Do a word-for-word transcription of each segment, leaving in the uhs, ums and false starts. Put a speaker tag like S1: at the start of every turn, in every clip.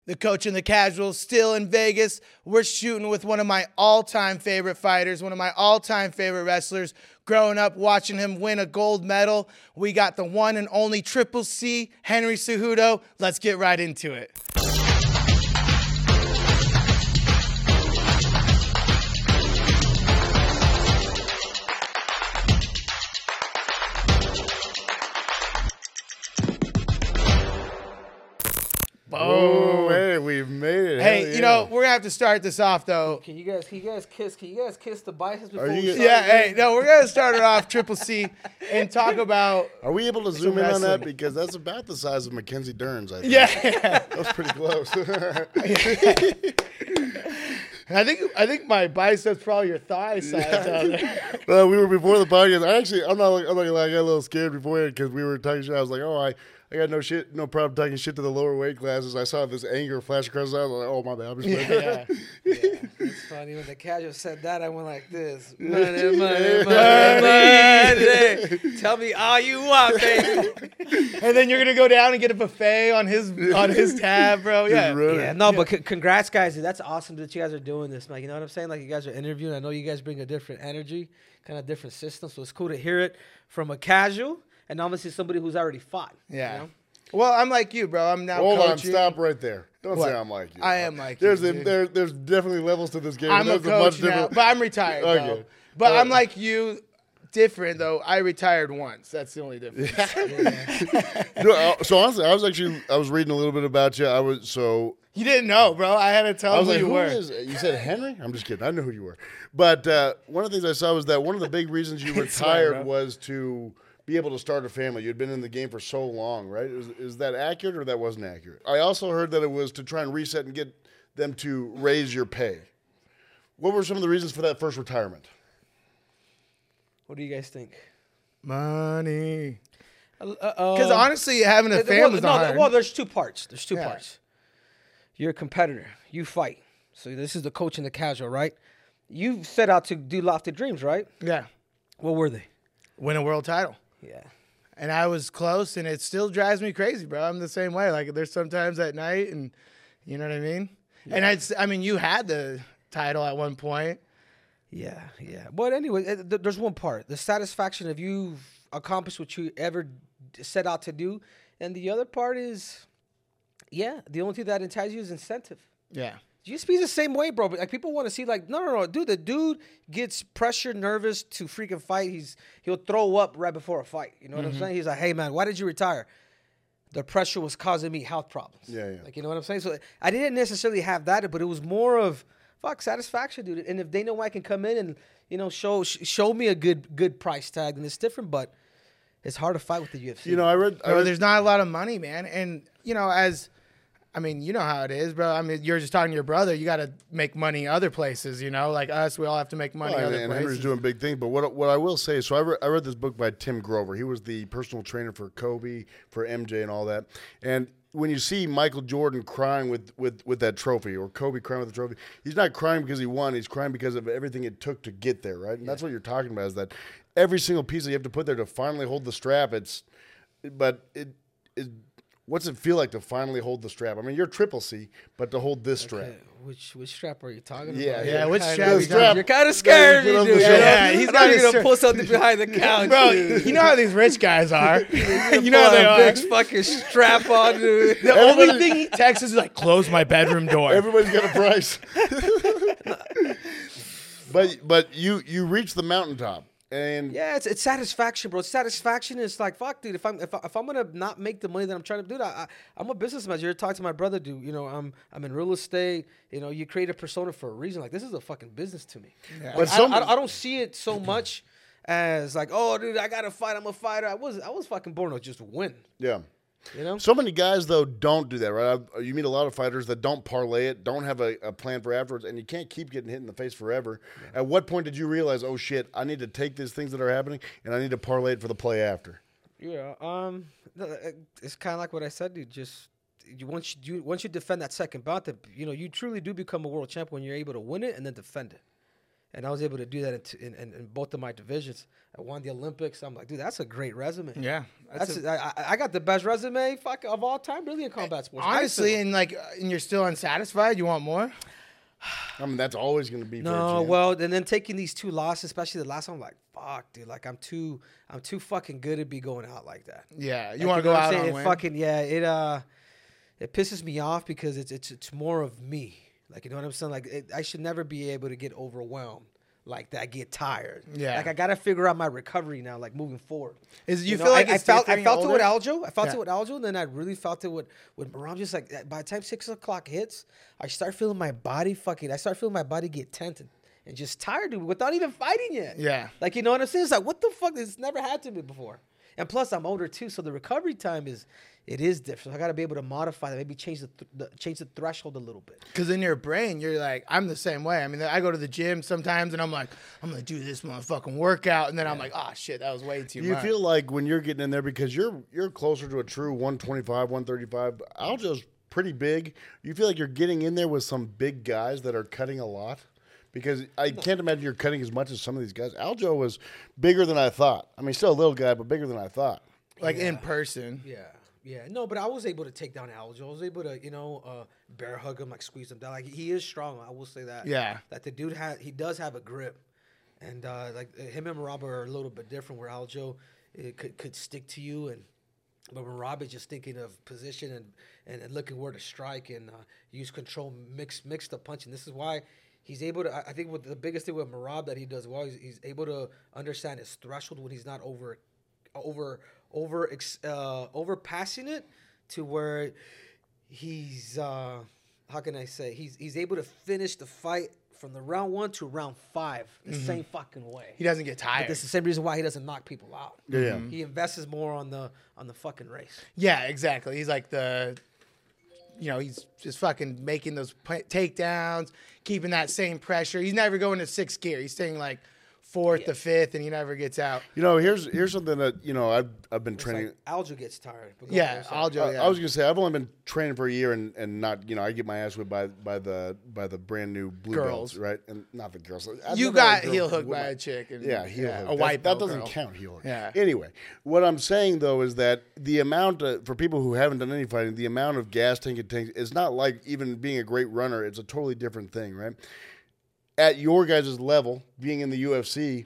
S1: The Coach and the Casual still in Vegas. We're shooting with one of my all-time favorite fighters, one of my all-time favorite wrestlers. Growing up, watching him win a gold medal. We got the one and only Triple C, Henry Cejudo. Let's get right into it.
S2: Oh, hey, we've made it.
S1: Hey,
S2: Hell
S1: you
S2: yeah.
S1: know, we're gonna have to start this off though.
S3: Can you guys, can you guys kiss? Can you guys kiss the biceps before
S2: Are
S3: we
S2: you-
S3: start?
S1: Yeah, hey, no, we're gonna start it off Triple C and talk about.
S2: Are we able to zoom in on
S1: wrestling.
S2: that? Because that's about the size of Mackenzie Dern's, I think.
S1: Yeah,
S2: That was pretty close.
S1: I think I think my biceps probably your thigh size out there.
S2: Well, we were before the podcast. I actually, I'm not, like- I'm not gonna lie, I got a little scared beforehand because we were talking shit. I was like, oh, I, I got no shit, no problem talking shit to the lower weight classes. I saw this anger flash across. I was like, oh my bad. I'm just
S1: Yeah, yeah.
S3: Yeah, it's funny when the casual said that. I went like this. Money, money, money, money. Tell me all you want, baby.
S1: And then you're gonna go down and get a buffet on his on his tab, bro. Yeah,
S2: running.
S3: Yeah, no, but c- congrats, guys. That's awesome that you guys are doing this, man. You know what I'm saying? Like, you guys are interviewing. I know you guys bring a different energy, kind of different system. So it's cool to hear it from a casual and obviously somebody who's already fought.
S1: yeah.
S3: You know?
S1: Well, I'm like you, bro. I'm now
S2: Hold on,
S1: coaching.
S2: stop right there. Don't
S1: What?
S2: say I'm like you.
S1: I am like
S2: there's
S1: you,
S2: a,
S1: dude.
S2: there, There's definitely levels to this game.
S1: I'm a
S2: There's
S1: coach
S2: much
S1: now,
S2: different-
S1: but I'm retired,
S2: Okay.
S1: bro. But
S2: Uh,
S1: I'm like you, different though. I retired once. That's the only difference.
S2: No, uh, so honestly, I was actually I was reading a little bit about you. I was so
S1: You didn't know, bro. I had to tell
S2: I was
S1: who
S2: like,
S1: you
S2: who
S1: were.
S2: is? You said Henry? I'm just kidding. I knew who you were. But uh, one of the things I saw was that one of the big reasons you
S1: It's fine,
S2: retired
S1: bro.
S2: was to be able to start a family. You'd been in the game for so long, right? Is, is that accurate or that wasn't accurate? I also heard that it was to try and reset and get them to raise your pay. What were some of the reasons for that first retirement?
S3: What do you guys think?
S1: Money.
S3: Because
S1: Because honestly, having a family is
S3: no,
S1: not
S3: th-
S1: hard.
S3: well, there's two parts. There's two
S1: Yeah.
S3: parts. You're a competitor. You fight. So this is the coach and the casual, right? You set out to do lofty dreams, right?
S1: yeah,
S3: What were they?
S1: win a world title.
S3: Yeah.
S1: And I was close, and it still drives me crazy, bro. I'm the same way. Like, there's sometimes at night, and you know what I mean? And I'd, s- I mean, you had the title at one point.
S3: Yeah, yeah. But anyway, uh, th- there's one part. The satisfaction of you've accomplished what you ever d- set out to do. And the other part is, yeah, the only thing that entices you is incentive.
S1: Yeah.
S3: G S P's the same way, bro. But like, people want to see, like, no, no, no, dude. The dude gets pressured, nervous to freaking fight. He's he'll throw up right before a fight. You know what I'm saying? He's like, hey man, why did you retire? The pressure was causing me health problems.
S2: Yeah, yeah.
S3: Like, you know what I'm saying? So I didn't necessarily have that, but it was more of fuck satisfaction, dude. And if they know I can come in and you know show sh- show me a good good price tag, then it's different. But it's hard to fight with the U F C.
S2: You know, I read. I
S1: Bro,
S2: read
S1: there's not a lot of money, man. And, you know, as, I mean, you know how it is, bro. I mean, you're just talking to your brother. You got to make money other places, you know? Like us, we all have to make money
S2: Well,
S1: other
S2: and, and
S1: places.
S2: Henry's doing big things. But what what I will say, so I, re- I read this book by Tim Grover. He was the personal trainer for Kobe, for M J, and all that. And when you see Michael Jordan crying with, with, with that trophy, or Kobe crying with the trophy, he's not crying because he won. He's crying because of everything it took to get there, right? And that's what you're talking about, is that every single piece that you have to put there to finally hold the strap, it's – but it it – what's it feel like to finally hold the strap? I mean, you're Triple C, but to hold this strap.
S3: Okay, Which which strap are you talking
S2: Yeah,
S3: about?
S2: yeah,
S3: You're
S1: which
S3: kinda-
S1: strap
S3: You're,
S1: you talking-
S3: you're kind of scared
S2: Get
S3: me,
S2: off the
S3: dude.
S2: shoulder.
S1: Yeah, he's
S3: he's
S1: got
S3: not
S1: his
S3: even gonna
S1: shirt.
S3: pull something behind the couch,
S1: Bro,
S3: dude.
S1: you know how these rich guys are. you know
S3: Pull
S1: how they
S3: a
S1: are.
S3: big fucking strap on, dude.
S1: The only thing he texts is like, close my bedroom door.
S2: Everybody's got a price. but but you you reach the mountaintop, and
S3: Yeah, it's it's satisfaction, bro. Satisfaction is like fuck, dude. If I'm if, I, if I'm gonna not make the money that I'm trying to do, I, I I'm a businessman. You're talking to my brother, dude. You know, I'm I'm in real estate. You know, you create a persona for a reason. Like, this is a fucking business to me.
S1: Yeah.
S3: Like,
S2: But
S3: I,
S2: some-
S3: I, I don't see it so much as like, oh, dude, I gotta fight. I'm a fighter. I was I was fucking born to just win.
S2: yeah.
S3: You know.
S2: So many guys though don't do that, right? I, you meet a lot of fighters that don't parlay it, don't have a, a plan for afterwards, and you can't keep getting hit in the face forever. At what point did you realize, oh shit, I need to take these things that are happening and I need to parlay it for the play after?
S3: Yeah, um, no, uh, it's kind of like what I said, dude. Just you once you, you once you defend that second bout, that you know you truly do become a world champion when you're able to win it and then defend it. and I was able to do that in, t- in, in, in both of my divisions. I won the Olympics. I'm like, dude, that's a great resume.
S1: Yeah,
S3: That's,
S1: that's
S3: a, I, I got the best resume fuck of all time, really, in combat sports.
S1: honestly,
S3: I
S1: and like, uh, and you're still unsatisfied. You want more?
S2: I mean, that's always going to be. for a
S3: No,
S2: champ.
S3: well, and then taking these two losses, especially the last one, I'm like, fuck, dude, like I'm too, I'm too fucking good to be going out like that.
S1: Yeah, you
S3: Like,
S1: want to
S3: know
S1: go
S3: what I'm
S1: out
S3: saying?
S1: on
S3: It
S1: win.
S3: fucking yeah, it uh, it pisses me off because it's it's it's more of me. Like, you know what I'm saying? Like, it, I should never be able to get overwhelmed like that, get tired.
S1: Yeah.
S3: Like, I gotta figure out my recovery now, like moving forward.
S1: Is you,
S3: know,
S1: feel like
S3: I, I
S1: it's
S3: felt I
S1: different
S3: felt it with
S1: older?
S3: Aljo. I felt
S1: Yeah.
S3: it with Aljo, and then I really felt it with with Merab. Just like by the time six o'clock hits, I start feeling my body fucking. I start feeling my body get tense and, and just tired, dude, without even fighting yet.
S1: Yeah.
S3: Like, you know what I'm saying? It's like, what the fuck? It's never had to be before. And plus, I'm older too, so the recovery time is it is different. So I got to be able to modify that, maybe change the, th- the change the threshold a little bit.
S1: Because in your brain, you're like, I'm the same way. I mean, I go to the gym sometimes, and I'm like, I'm gonna do this motherfucking workout, and then I'm like, oh shit, that was way too
S2: Do you
S1: much.
S2: feel like when you're getting in there because you're you're closer to a true one twenty-five, one thirty-five, Aljo's pretty big. You feel like you're getting in there with some big guys that are cutting a lot? Because I can't imagine you're cutting as much as some of these guys. Aljo was bigger than I thought. I mean, still a little guy, but bigger than I thought.
S1: like in person?
S3: Yeah, yeah. No, but I was able to take down Aljo. I was able to, you know, uh, bear hug him, like squeeze him down. Like, he is strong. I will say that.
S1: Yeah.
S3: That the dude had, he does have a grip, and uh, like him and Marab are a little bit different. Where Aljo, it could could stick to you, and but Marab is just thinking of position and, and, and looking where to strike and uh, use control, mix mix the punch, and this is why. He's able to. I think what the biggest thing with Marab that he does well, he's, he's able to understand his threshold when he's not over, over, over, ex, uh, overpassing it to where he's. Uh, how can I say? He's he's able to finish the fight from the round one to round five the mm-hmm. same fucking way.
S1: He doesn't get tired.
S3: But that's the same reason why he doesn't knock people out.
S2: Yeah, yeah.
S3: He invests more on the on the fucking race.
S1: Yeah, exactly. He's like the, you know, he's just fucking making those p- takedowns, keeping that same pressure. He's never going to sixth gear. He's staying like fourth to fifth, and he never gets out.
S2: You know, here's here's something that, you know, I've I've been
S3: It's
S2: training.
S3: like Aljo gets tired. But go
S1: Yeah,
S3: ahead, sorry.
S1: Aljo.
S2: I,
S1: Yeah.
S2: I was gonna say I've only been training for a year and, and not, you know, I get my ass whipped by by the by the brand new blue
S1: Girls.
S2: belts, right? And not the girls. I've
S1: you
S2: never
S1: got
S2: had a girl
S1: heel hooked
S2: whip
S1: by
S2: my-
S1: a chick. And,
S2: Yeah, heel
S1: yeah,
S2: hook.
S1: a
S2: That-
S1: white
S2: that,
S1: belt
S2: doesn't
S1: girl.
S2: count heel hook.
S1: Yeah.
S2: Anyway, what I'm saying though is that the amount of, for people who haven't done any fighting, the amount of gas tank it takes, it's not like even being a great runner. It's a totally different thing, right? At your guys' level, being in the U F C,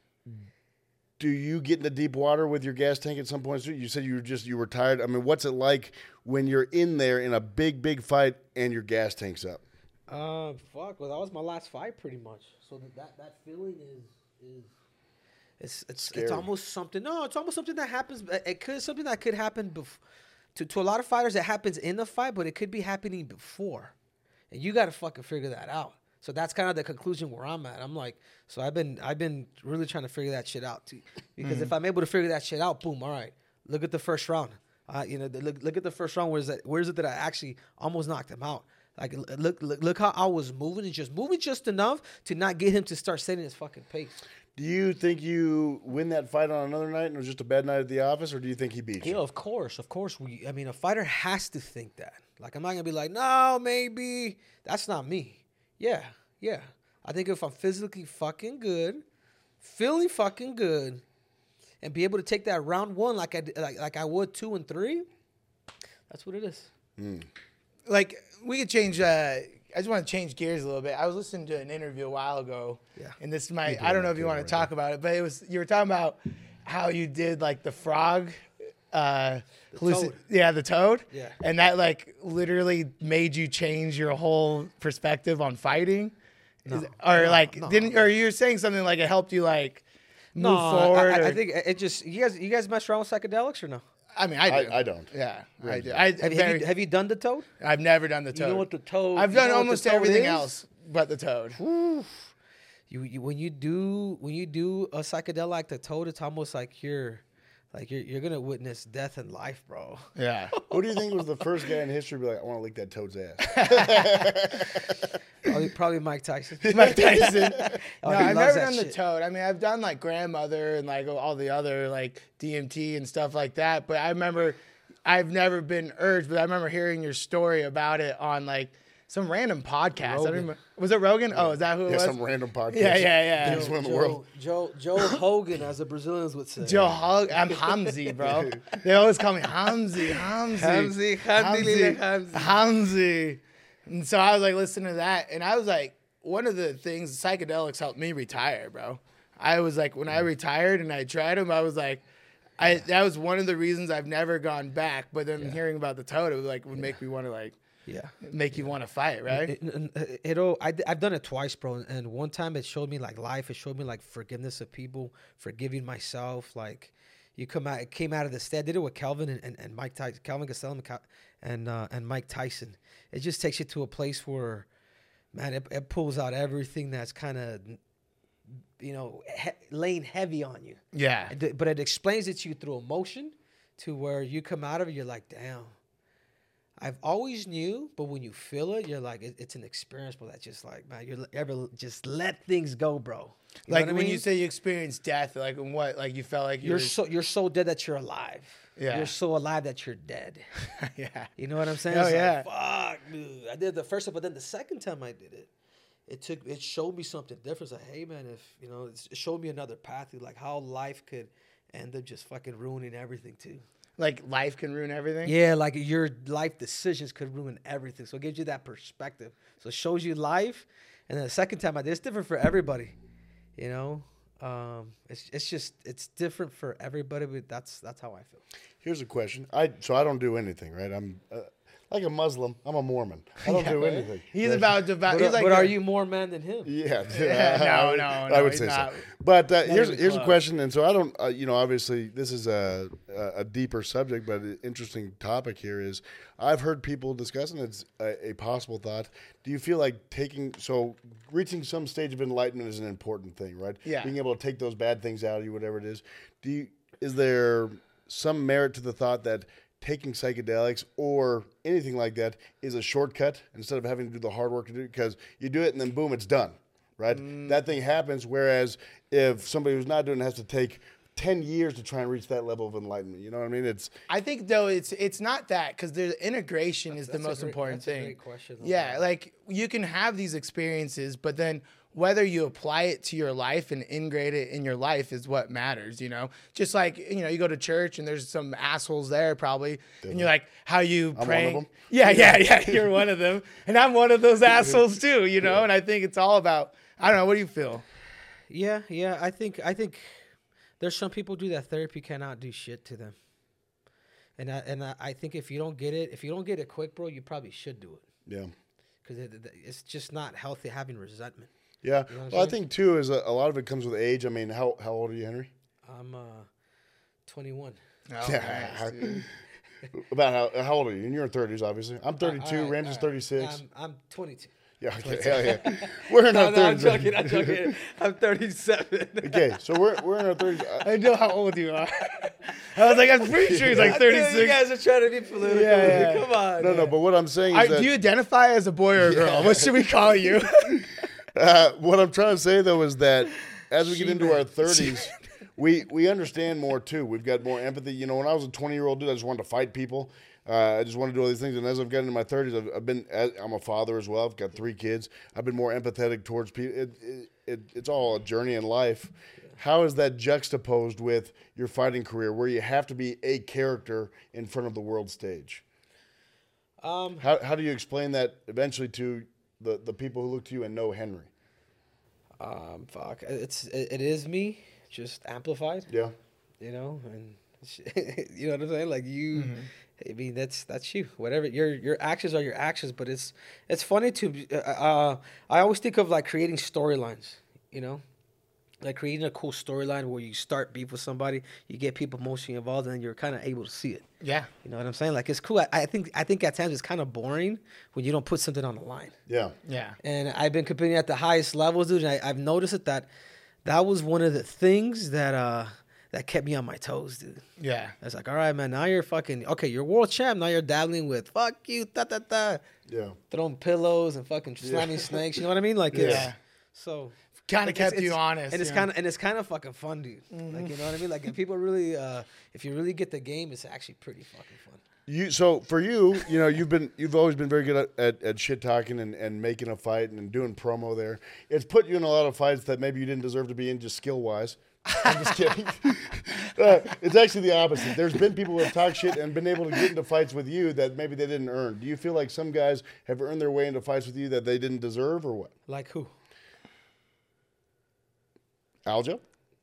S2: do you get into deep water with your gas tank at some point? You said you were just you were tired. I mean, what's it like when you're in there in a big, big fight and your gas tank's up?
S3: Uh, fuck. Well, that was my last fight, pretty much. So that that, that feeling is is it's it's
S2: Scary.
S3: it's almost something. No, it's almost something that happens. It could something that could happen bef- to to a lot of fighters. It happens in the fight, but it could be happening before, and you got to fucking figure that out. So that's kind of the conclusion where I'm at. I'm like, so I've been I've been really trying to figure that shit out too, because
S1: Mm-hmm.
S3: if I'm able to figure that shit out, boom, all right. Look at the first round. Uh, you know, the, look look at the first round. Where's that? Where's it that I actually almost knocked him out? Like, look, look, look how I was moving and just moving just enough to not get him to start setting his fucking pace.
S2: Do you think you win that fight on another night and it was just a bad night at the office, or do you think he beat you?
S3: Yeah, of course, of course. We, I mean, a fighter has to think that. Like, I'm not gonna be like, no, maybe. That's not me. Yeah, yeah. I think if I'm physically fucking good, feeling fucking good, and be able to take that round one like I did- like like I would two and three, that's what it is.
S1: Like, we could change. Uh, I just want to change gears a little bit. I was listening to an interview a while ago.
S3: Yeah.
S1: And this might. I don't know if you want to talk about it, but it was you were talking about how you did like the frog. Uh, halluci-
S3: toad.
S1: Yeah, the toad.
S3: Yeah.
S1: And that like literally made you change your whole perspective on fighting. Is it- or
S3: no,
S1: like
S3: no.
S1: didn't or you were saying something like it helped you like move
S3: No,
S1: forward.
S3: I, I,
S1: or-
S3: I think it just you guys you guys mess around with psychedelics or no?
S1: I mean, I do.
S2: I, I don't.
S1: Yeah, I
S2: Really
S1: do.
S2: don't.
S1: I
S3: Have, have,
S1: very,
S3: you, have you done the toad?
S1: I've never done the toad.
S3: You know what the toad?
S1: I've
S3: you
S1: done
S3: know what the
S1: almost
S3: toad
S1: everything
S3: is?
S1: else but the toad.
S3: You, you when you do when you do a psychedelic like the toad, it's almost like you're like you're you're gonna witness death and life, bro.
S1: Yeah.
S2: Who do you think was the first guy in history to be like, I want to lick that toad's ass?
S3: Probably, probably Mike Tyson.
S1: Mike Tyson.
S3: Oh,
S1: no,
S3: he
S1: I've
S3: loves
S1: never
S3: that
S1: done the
S3: shit.
S1: toad. I mean, I've done like grandmother and like all the other like D M T and stuff like that. But I remember, I've never been urged, but I remember hearing your story about it on like some random podcast. I don't
S3: Rogan.
S1: remember. Was it Rogan? Oh, is that who it
S2: Yeah,
S1: was?
S2: some random podcast.
S1: Yeah, yeah, yeah.
S2: Biggest one in the world.
S3: Joe, Joe Hogan, as the Brazilians would say.
S1: Joe Hog. I'm Hamzi, bro. They always call me Hamzi, Hamzi,
S3: Hamzi, Hamzi, Hamzi.
S1: Hamzi. And so I was like listening to that, and I was like, one of the things psychedelics helped me retire, bro. I was like, when I retired and I tried them, I was like, I that was one of the reasons I've never gone back. But then
S3: Yeah.
S1: hearing about the toad, it was like would make me want to like
S3: Yeah.
S1: make you want to fight, right?
S3: It, it, it'll. I, I've done it twice, bro. And one time it showed me like life. It showed me like forgiveness of people, forgiving myself. Like you come out, it came out of the state. I did it with Calvin and, and, and Mike Tyson, Calvin Gastelum and Cal- and, uh, and Mike Tyson. It just takes you to a place where, man, it, it pulls out everything that's kind of, you know, he, laying heavy on you.
S1: Yeah.
S3: And th- But it explains it to you through emotion, to where you come out of it, you're like, damn. I've always knew, but when you feel it, you're like, it, it's an experience, but that's just like, man, you're ever just let things go, bro. You know
S1: Like
S3: what I
S1: when you
S3: mean?
S1: say you experienced death, like in what? Like you felt like you
S3: you're
S1: were,
S3: so you're so dead that you're alive.
S1: Yeah.
S3: You're so alive that you're dead.
S1: yeah.
S3: You know what I'm saying?
S1: Oh,
S3: It's
S1: yeah.
S3: Like, fuck, dude. I did it the first time, but then the second time I did it, it took it showed me something different. It's like, hey man, if you know, it's- it showed me another path, dude, like how life could end up just fucking ruining everything too.
S1: Like life can ruin everything.
S3: Yeah, like your life decisions could ruin everything. So it gives you that perspective. So it shows you life. And then the second time I did, it's different for everybody. You know, um, it's it's just it's different for everybody. But that's that's how I feel.
S2: Here's a question. I so I don't do anything, right? I'm uh, like a Muslim. I'm a Mormon. I don't do anything.
S1: He's
S2: right?
S1: about to.
S3: But,
S1: He's like,
S3: but are
S1: a-
S3: you more man than him?
S2: Yeah.
S1: Yeah, no, no,
S2: I
S1: no,
S2: would
S1: he's
S2: say
S1: not.
S2: so. But uh, here's
S1: even
S2: here's a
S1: close.
S2: question, and so I don't, uh, you know, obviously this is a, a a deeper subject, but an interesting topic here is I've heard people discussing it's a, a possible thought. Do you feel like taking so reaching some stage of enlightenment is an important thing, right?
S1: Yeah.
S2: Being able to take those bad things out of you, whatever it is. Do you is there some merit to the thought that taking psychedelics or anything like that is a shortcut instead of having to do the hard work to do it? Because you do it and then boom, it's done, right?
S1: Mm.
S2: That thing happens. Whereas if somebody who's not doing it has to take ten years to try and reach that level of enlightenment, you know what I mean? It's
S1: I think though it's it's not that because the integration is the
S3: that's a
S1: most
S3: great-
S1: important
S3: that's a
S1: thing.
S3: great question, though,
S1: Yeah,
S3: bro.
S1: like you can have these experiences, but then whether you apply it to your life and integrate it in your life is what matters. You know, just like you know, you go to church and there's some assholes there probably, and you're like, how you
S2: one of
S1: praying?
S2: them.
S1: Yeah, yeah, yeah. You're one of them, and I'm one of those assholes too. You know, and I think it's all about. I don't know. What do you feel?
S3: Yeah, yeah. I think I think there's some people do that therapy cannot do shit to them. And I, and I, I think if you don't get it, if you don't get it quick, bro, you probably should do it
S2: yeah.
S3: because it, it- it's just not healthy having resentment.
S2: Yeah.
S3: know what I'm
S2: Well, I
S3: saying?
S2: think too is a, a lot of it comes with age. I mean, how how old are you, Henry?
S3: I'm uh, twenty-one.
S1: Oh,
S2: Yeah.
S1: nice, dude.
S2: About how how old are you? And you're in thirties, obviously. I'm thirty-two.
S3: All right,
S2: Ramsey's
S3: all right.
S2: thirty-six.
S3: I'm, I'm twenty-two.
S2: Yeah. Okay. Hell yeah. We're in
S3: No,
S2: our
S3: no, I'm
S2: thirties.
S3: joking. I'm joking. I'm thirty-seven.
S2: Okay, so we're we're in our thirties. I-
S1: I know how old you are. I was like, I'm pretty sure he's like
S3: I feel You
S1: thirty-six.
S3: guys are trying to be political.
S1: Yeah, yeah.
S3: Come on.
S2: No, no,
S3: man.
S2: but what I'm saying is
S1: I,
S2: that
S1: do you identify as a boy or a girl? What should we call you?
S2: uh, what I'm trying to say though is that as we get into
S3: She-Man.
S2: our thirties, we we understand more too. We've got more empathy. You know, when I was a twenty year old dude, I just wanted to fight people. Uh, I just wanted to do all these things, and as I've gotten into my thirties, I've, I've been. I'm a father as well. I've got three kids. I've been more empathetic towards people. It, it, it, it's all a journey in life. How is that juxtaposed with your fighting career, where you have to be a character in front of the world stage?
S3: Um,
S2: How how do you explain that eventually to the, the people who look to you and know Henry?
S3: um, fuck. It's it, it is me, just amplified.
S2: Yeah.
S3: You know, and you know what I'm saying. Like you, I mean, that's that's you. Whatever your your actions are your actions. But it's it's funny to. Uh, uh, I always think of like creating storylines. You know. Like creating a cool storyline where you start beef with somebody, you get people emotionally involved, and then you're kind of able to see it.
S1: Yeah.
S3: You know what I'm saying? Like it's cool. I, I think I think at times it's kind of boring when you don't put something on the line.
S2: Yeah.
S1: Yeah.
S3: And I've been competing at the highest levels, dude. And I, I've noticed it that that was one of the things that uh that kept me on my toes, dude.
S1: Yeah.
S3: I was like, all right, man, now you're fucking okay. You're world champ. Now you're dabbling with fuck you, da da da,
S2: Yeah.
S3: throwing pillows and fucking slamming snakes. You know what I mean? Like, it's,
S1: Yeah.
S3: so.
S1: Kind of
S3: Like,
S1: kept
S3: it's-
S1: you
S3: it's-
S1: honest.
S3: and it's
S1: you know?
S3: kind of and it's kind of fucking fun, dude. Like you know what I mean? Like if people really, uh, if you really get the game, it's actually pretty fucking fun.
S2: You so for you, you know, you've been you've always been very good at, at, at shit talking and, and making a fight and doing promo there. It's put you in a lot of fights that maybe you didn't deserve to be in just skill wise. I'm just kidding. uh, it's actually the opposite. There's been people who have talked shit and been able to get into fights with you that maybe they didn't earn. Do you feel like some guys have earned their way into fights with you that they didn't deserve, or what?
S3: Like who?
S2: Aljo?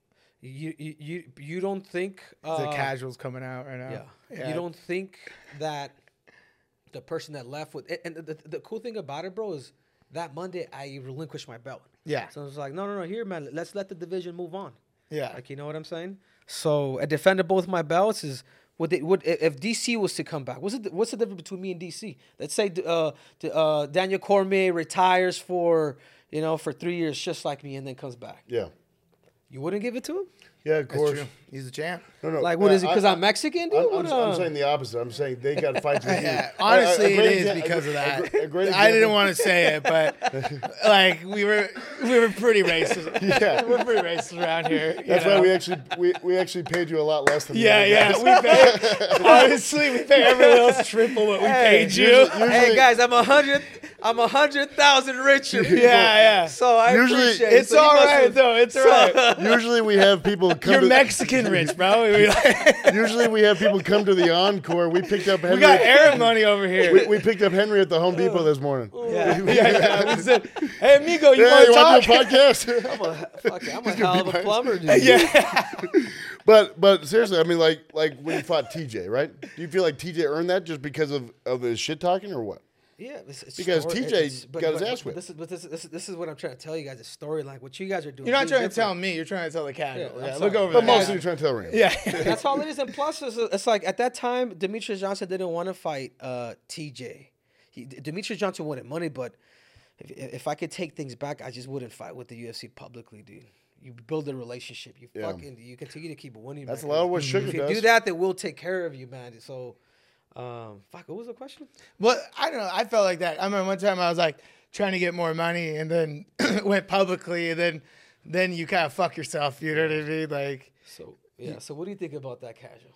S3: You you you, you don't think uh,
S1: the casuals coming out right now.
S3: Yeah.
S1: Yeah.
S3: You don't think that the person that left with and the, the, the cool thing about it, bro, is that Monday I relinquished my belt.
S1: Yeah.
S3: So I was like, no, no, no, here, man, let's let the division move on.
S1: Yeah.
S3: Like, you know what I'm saying? So I defended both my belts. Is would they would if D C was to come back? What's it? What's the difference between me and D C? Let's say uh, uh, Daniel Cormier retires for you know for three years just like me and then comes back.
S2: Yeah.
S3: You wouldn't give it to him?
S2: Yeah, of
S1: That's
S2: course.
S1: true. He's a champ.
S2: No, no.
S3: Like, what
S2: uh,
S3: is it? Because
S2: I-
S3: I'm Mexican, dude?
S2: I'm,
S3: What,
S2: I'm, I'm
S3: uh,
S2: saying the opposite. I'm saying they got fights with you.
S1: Yeah,
S2: A- a
S1: honestly,
S2: great
S1: it is
S2: exa-
S1: because
S2: a,
S1: of that.
S2: A, gr- a great
S1: I didn't
S2: example-
S1: want to say it, but like we were, we were pretty racist.
S2: Yeah.
S1: We're pretty racist around here. you
S2: That's
S1: know?
S2: why we actually we, we actually paid you a lot less than the
S1: Yeah,
S2: other
S1: yeah.
S2: guys.
S1: We pay. Honestly, we pay everyone else triple what we
S3: Hey,
S1: paid you.
S2: usually-
S3: hey guys, I'm a hundred. I'm a hundred thousand richer.
S1: Yeah, yeah.
S3: So I
S2: Usually-
S3: appreciate it.
S1: It's
S3: So you
S1: all
S3: must
S1: right
S3: have-
S1: though. It's all right.
S2: Usually we have people come
S1: You're
S2: to
S1: Mexican rich, bro. We, like,
S2: usually we have people come to the encore. We picked up Henry.
S1: we got Arab money over here.
S2: we, we picked up Henry at the Home Depot this morning.
S1: yeah, yeah, yeah. We said, "Hey, amigo, you
S2: Yeah,
S1: want
S2: you
S1: to
S2: want
S1: talk?"
S2: to do a podcast?
S3: I'm a, fuck it, I'm a hell of a plumber, dude.
S1: Yeah.
S2: But but seriously, I mean, like like when you fought T J, right? Do you feel like T J earned that just because of of his shit talking, or what?
S3: Yeah, it's, it's
S2: Because
S3: story-
S2: T J
S3: it's- but-
S2: got his
S3: but-
S2: ass
S3: but
S2: whipped.
S3: This is, but this, is- this, is, this is what I'm trying to tell you guys. The storyline, what you guys are doing.
S1: You're not
S3: is
S1: trying to
S3: different.
S1: tell me. You're trying to tell the casual.
S3: Yeah,
S1: Yeah,
S3: I'm
S1: look
S3: sorry.
S1: over
S2: But
S1: there.
S2: mostly you're trying to tell Ram.
S1: Yeah.
S3: That's all it is. And plus, it's, it's like at that time, Demetrius Johnson didn't want to fight uh, T J. He, Demetrius Johnson wanted money, but if, if I could take things back, I just wouldn't fight with the U F C publicly, dude. You build a relationship. You
S2: Yeah.
S3: fucking you continue to keep winning.
S2: That's
S3: man.
S2: a lot of what
S3: If
S2: Sugar
S3: you
S2: does.
S3: do that, then we'll take care of you, man. So, um, fuck. What was the question?
S1: Well, I don't know. I felt like that. I remember one time I was like trying to get more money, and then went publicly, and then then you kind of fuck yourself. You know what I mean? Like,
S3: So yeah. So what do you think about that, casual?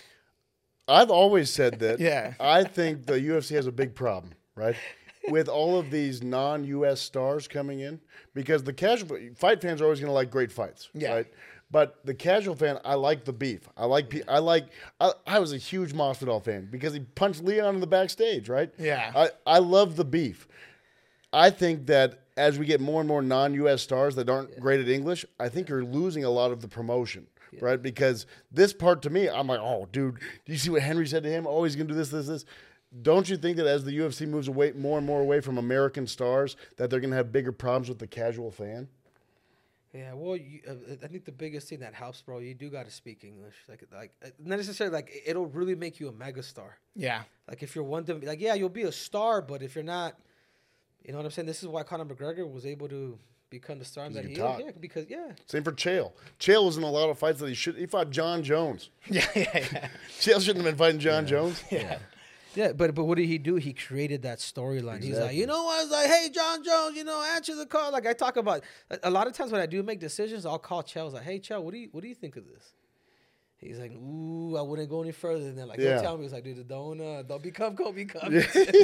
S2: I've always said that.
S1: Yeah.
S2: I think the U F C has a big problem, right? With all of these non-U S stars coming in, because the casual fight fans are always going to like great fights,
S1: Yeah.
S2: right? But the casual fan, I like the beef. I like, pe- I like. I, I was a huge Masvidal fan because he punched Leon in the backstage, right?
S1: Yeah.
S2: I, I love the beef. I think that as we get more and more non-U S stars that aren't great at English, I think you're losing a lot of the promotion, right? Because this part to me, I'm like, oh, dude, do you see what Henry said to him? Oh, he's going to do this, this, this. Don't you think that as the U F C moves away more and more away from American stars, that they're going to have bigger problems with the casual fan?
S3: Yeah, well, you, uh, I think the biggest thing that helps, bro, you do got to speak English. Like, like uh, not necessarily like it'll really make you a megastar.
S1: yeah,
S3: Like if you're one, like yeah, you'll be a star, but if you're not, you know what I'm saying. This is why Conor McGregor was able to become the star that
S2: he
S3: he
S2: can talk.
S3: is. Yeah, because yeah,
S2: Same for Chael. Chael was in a lot of fights that he should. He fought John Jones.
S1: yeah, yeah, yeah.
S2: Chael shouldn't have been fighting John Jones.
S1: yeah.
S3: yeah. But but what did he do? He created that storyline. He's like,
S2: Exactly.
S3: you know what? I was like, hey, John Jones, you know, answer the call. Like I talk about a, a lot of times when I do make decisions, I'll call Chael. I was like, hey, Chael, what do you what do you think of this? He's like, ooh, I wouldn't go any further than that. Like,
S2: Yeah.
S3: he'll tell me, he's like, dude, don't, uh, don't become Kobe Covington.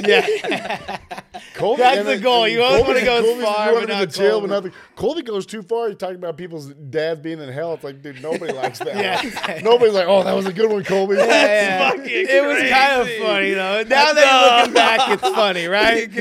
S1: yeah.
S2: Colby,
S1: That's
S2: and
S1: the
S2: then-
S1: goal. You always
S2: Colby-
S1: wanna go as
S2: Colby's-
S1: far,
S2: you wanna
S1: but
S2: be
S1: not
S2: the jail,
S1: Colby.
S2: but nothing. Colby goes too far. He's talking about people's dads being in hell. It's like, dude, nobody likes that.
S1: Yeah.
S2: Nobody's like, oh, that was a good one, Colby.
S1: Yeah.
S3: fucking
S1: It was kind of
S3: crazy.
S1: funny though. Now that you're looking back, it's funny, right?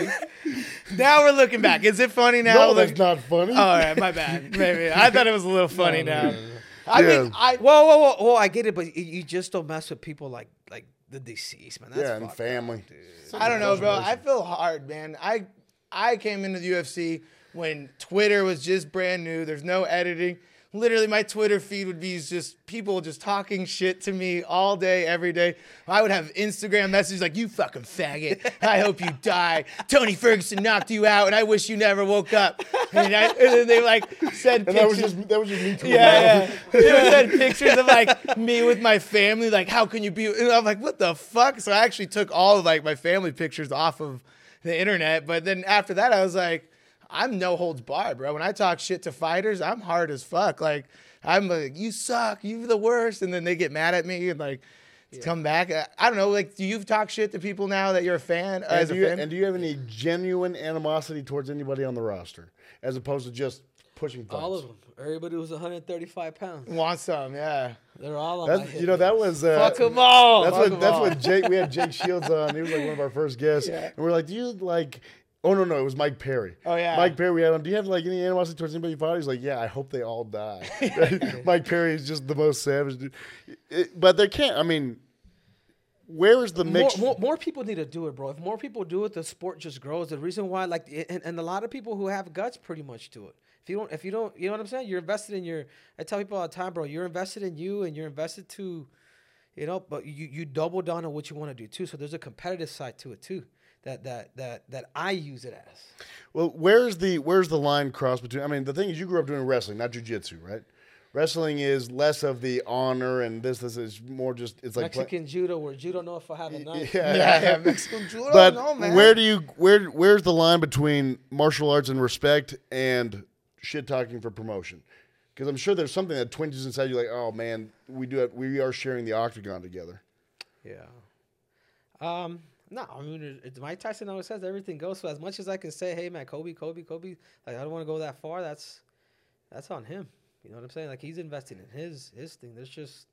S1: Now we're looking back. Is it funny now?
S2: No,
S1: Look-
S2: that's not funny.
S1: Oh, all right, my bad. Maybe I thought it was a little funny now. I
S2: Yeah.
S1: mean, I
S3: Whoa, whoa, whoa, whoa! I get it, but you, you just don't mess with people like like the deceased, man. That's
S2: yeah, and
S3: fucked
S2: family.
S3: up.
S1: I don't know, bro. I feel hard, man. I I came into the U F C when Twitter was just brand new. There's no editing. Literally, my Twitter feed would be just people just talking shit to me all day, every day. I would have Instagram messages like, you fucking faggot. I hope you die. Tony Ferguson knocked you out, and I wish you never woke up. And, I, and then they like said
S2: And that was
S1: pictures.
S2: just that was just me too.
S1: Yeah, yeah. They would send pictures of like me with my family. Like, how can you be? And I'm like, what the fuck? So I actually took all of like my family pictures off of the internet. But then after that, I was like, I'm no holds barred, bro. When I talk shit to fighters, I'm hard as fuck. Like, I'm like, you suck, you're the worst, and then they get mad at me and like Yeah. Come back. I, I don't know. Like, do you talk shit to people now that you're a fan? Uh,
S2: And
S1: as
S2: do,
S1: a
S2: you,
S1: fan?
S2: and do you have any genuine animosity towards anybody on the roster, as opposed to just pushing fights?
S3: All of them. Everybody who's one hundred thirty-five pounds.
S1: Want some? Yeah.
S3: They're all on
S2: That's,
S3: my hit
S2: you know, that
S3: list.
S2: was uh,
S1: Fuck them all.
S2: That's
S1: Fuck
S2: what
S1: 'em
S2: that's
S1: all.
S2: what Jake. We had Jake Shields on. He was like one of our first guests,
S1: Yeah.
S2: and we're like, "Do you like?" Oh no, no, it was Mike Perry.
S1: Oh, yeah.
S2: Mike Perry. We had him. Do you have like any animosity towards anybody you fought? He's like, "Yeah, I hope they all die." Mike Perry is just the most savage dude. It- but there can't. I mean, where is the
S3: More,
S2: mix?
S3: more, more people need to do it, bro. If more people do it, the sport just grows. The reason why, like, and, and a lot of people who have guts pretty much do it. If you don't, if you don't, you know what I'm saying? You're invested in your. I tell people all the time, bro. You're invested in you, and you're invested to, you know. But you you double down on what you want to do too. So there's a competitive side to it too. That that that that I use it as.
S2: Well, where's the where's the line cross between? I mean, the thing is, you grew up doing wrestling, not jujitsu, right? Wrestling is less of the honor, and this this is more just it's like play-
S3: Mexican judo, where judo know if I have a knife.
S2: Yeah,
S1: Yeah, yeah, Mexican judo.
S2: But
S1: no, man.
S2: where do you where where's the line between martial arts and respect and shit talking for promotion? Because I'm sure there's something that twinges inside you, like, oh man, we do it. We are sharing the octagon together.
S3: Yeah. Um. No, I mean, it, it, Mike Tyson always says everything goes. So as much as I can say, hey man, Kobe, Kobe, Kobe, like I don't want to go that far. That's that's on him. You know what I'm saying? Like he's investing in his his thing. There's just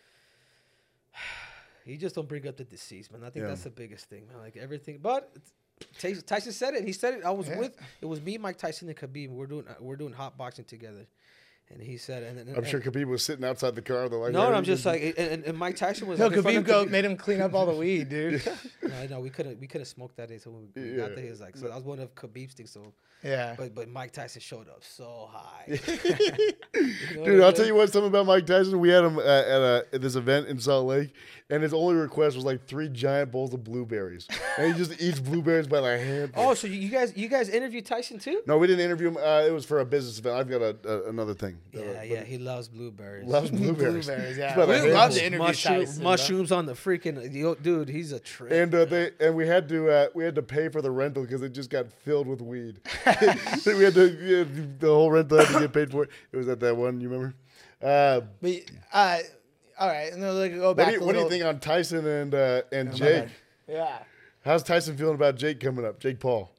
S3: he just don't bring up the deceased, man. I think
S2: Yeah.
S3: that's the biggest thing, man. Like everything, but Tyson Tyson said it. And he said it. I was
S1: Yeah.
S3: with. It was me, Mike Tyson, and Khabib. We're doing we're doing hot boxing together. And he said, and, and
S2: I'm
S3: and,
S2: sure Khabib was sitting outside the car. They're like,
S3: no,
S2: "Hey,
S3: no, I'm
S2: you
S3: just
S2: can-"
S3: like, and, and Mike Tyson was
S1: No,
S3: like in front
S1: Khabib
S3: of
S1: go,
S3: Khabib.
S1: made him clean up all the weed, dude.
S3: No, no, we couldn't. We couldn't smoke that day, so when we
S2: Yeah.
S3: got there, he was like, so that was one of Khabib's things. So,
S1: Yeah.
S3: but but Mike Tyson showed up so high. You know
S2: Dude,
S3: what
S2: I'll
S3: I'm
S2: tell you what. Something about Mike Tyson. We had him uh, at, a, at this event in Salt Lake, and his only request was like three giant bowls of blueberries, and he just eats blueberries by the handful.
S3: Oh, so you, you guys you guys interviewed Tyson too?
S2: No, we didn't interview him. Uh, it was for a business event. I've got a, a, another thing.
S3: Yeah,
S2: Uh,
S3: yeah, he loves blueberries.
S2: Loves blueberries.
S1: Blueberries, yeah.
S2: But
S1: We
S2: like-
S1: love to interview
S3: Mushroom-
S1: Tyson, bro.
S3: mushrooms on the freaking yo, dude. He's a trip.
S2: And uh, they and we had to uh, we had to pay for the rental because it just got filled with weed. we had to we had, the whole rental had to get paid for it. It was at that one. You remember? Uh,
S1: But uh, all right, and then like go
S2: what
S1: back.
S2: do you,
S1: a
S2: what do you
S1: little-
S2: think on Tyson and uh, and
S1: Oh, my
S2: Jake?
S1: bad. Yeah.
S2: How's Tyson feeling about Jake coming up? Jake Paul.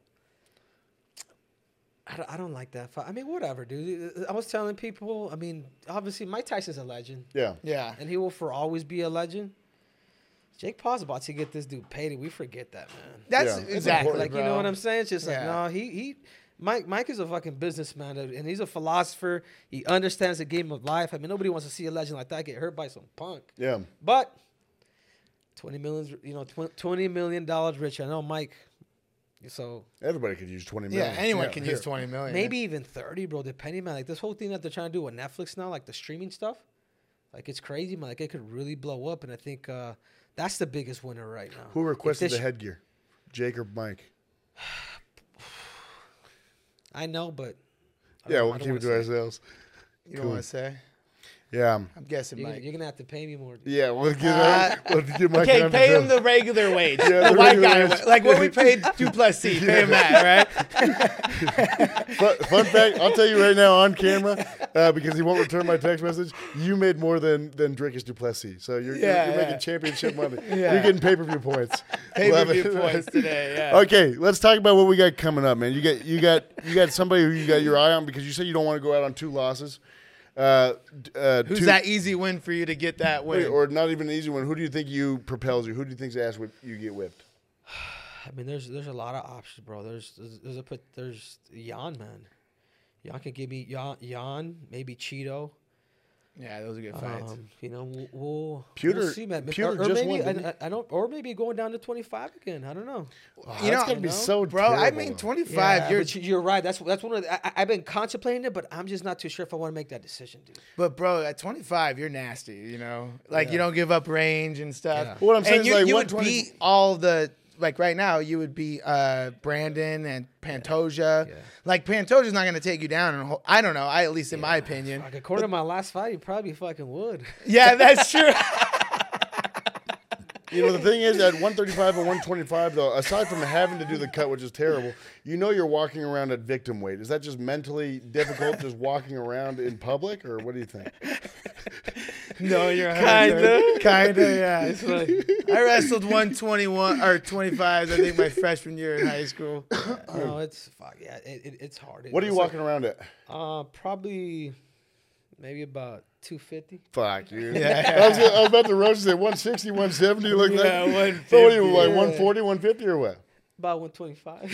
S3: I don't, I don't like that fight. I mean, whatever, dude. I was telling people. I mean, obviously, Mike Tyson's a legend,
S2: Yeah.
S1: Yeah.
S3: and he will for always be a legend. Jake Paul's about to get this dude paid, and we forget that, man.
S1: That's
S2: Yeah. It's
S1: exactly
S2: important,
S3: Like, you know what I'm saying? It's just like,
S1: Yeah.
S3: no, he he Mike Mike is a fucking businessman, and he's a philosopher. He understands the game of life. I mean, nobody wants to see a legend like that get hurt by some punk.
S2: Yeah.
S3: But twenty millions, you know, tw- twenty million dollars rich. I know Mike. So
S2: Everybody could use twenty
S1: Yeah,
S2: million.
S1: anyone
S2: Yeah,
S1: can
S2: here.
S1: use twenty million.
S3: maybe even thirty, bro. Depending, man. Like this whole thing that they're trying to do with Netflix now, like the streaming stuff, like it's crazy, man. Like it could really blow up, and I think uh, that's the biggest winner right now.
S2: Who
S3: If
S2: requested
S3: this-
S2: the headgear? Jake or Mike?
S3: I know, but I
S2: Yeah,
S3: don't-
S2: we'll
S3: I don't
S2: keep it
S3: wanna
S2: to
S3: say.
S2: ourselves.
S1: You don't
S2: Cool.
S1: want to say?
S2: Yeah.
S1: I'm guessing
S3: You're,
S1: Mike.
S3: gonna- you're gonna have to pay me more. dude.
S2: Yeah, we'll get,
S1: Uh,
S2: we'll get Mike
S1: Okay,
S2: on
S1: pay
S2: the
S1: him the regular wage.
S2: Yeah,
S1: the
S2: the
S1: white
S2: regular
S1: guy,
S2: wage.
S1: like what we paid Duplessis, pay him that, right?
S2: Fun, fun fact, I'll tell you right now on camera, uh, because he won't return my text message, you made more than than Drickus Duplessis. So you're, you're-
S1: Yeah,
S2: you're,
S1: yeah.
S2: making championship money.
S1: Yeah.
S2: You're getting pay-per-view points. Love
S1: Pay-per-view
S2: it.
S1: points today, yeah.
S2: Okay, let's talk about what we got coming up, man. You got you got you got somebody who you got your eye on because you said you don't want to go out on two losses. Uh, d- uh,
S1: Who's
S2: two-
S1: that easy win for you to get that win?
S2: wait, or not even an easy one? Who do you think you propels you? Who do you think's ass whip you get whipped?
S3: I mean, there's there's a lot of options, bro. There's there's, there's a put there's Jan, man. Jan can give me Jan, Jan maybe Cheeto.
S1: yeah, those are good fights.
S3: Um, you know, we'll, we'll,
S2: Pewter-
S3: we'll see, man.
S2: Pewter
S3: or, or
S2: just
S3: maybe
S2: won, didn't
S3: I, I, I don't, or maybe going down to twenty-five again. I don't know.
S2: Oh,
S1: You
S2: that's
S1: know-
S2: gonna be
S3: you know,
S2: so
S1: Bro, I
S2: terrible,
S1: mean,
S2: though.
S1: twenty-five.
S3: Yeah,
S1: you're,
S3: but you- you're right. That's that's one of the, I, I've been contemplating it, but I'm just not too sure if I want to make that decision, dude.
S1: but bro, at twenty-five, you're nasty. You know, like you
S3: Yeah.
S1: don't give up range and stuff.
S3: Yeah.
S2: What I'm saying
S1: and
S2: is,
S1: you,
S2: like,
S1: you
S2: one
S1: would
S2: twenty
S1: beat all the like right now. You would beat uh, Brandon and Pantoja.
S3: Yeah.
S1: Like Pantoja's not going to take you down. And ho- I don't know. I at least in my opinion.
S3: Like, according to my last fight, you probably fucking would.
S1: Yeah, that's true.
S2: You know, the thing is, at one thirty-five and one twenty-five, though, aside from having to do the cut, which is terrible, you know you're walking around at victim weight. Is that just mentally difficult, just walking around in public, or what do you think?
S1: No, you're
S3: Kinda.
S1: Kinda, yeah.
S3: It's funny.
S1: I wrestled one twenty-one or twenty-fives, I think, my freshman year in high school.
S3: No, it's fuck yeah. It, it, it's hard.
S2: What are you
S3: It's
S2: walking around at?
S3: Like, uh, probably maybe about two fifty.
S2: Fuck, dude.
S1: Yeah.
S2: I, was, I was about to roast you. one sixty, one seventy, like
S1: Yeah,
S2: that.
S1: one
S2: So what are you, like
S3: Yeah.
S2: one forty, one fifty or what?
S3: About one twenty-five.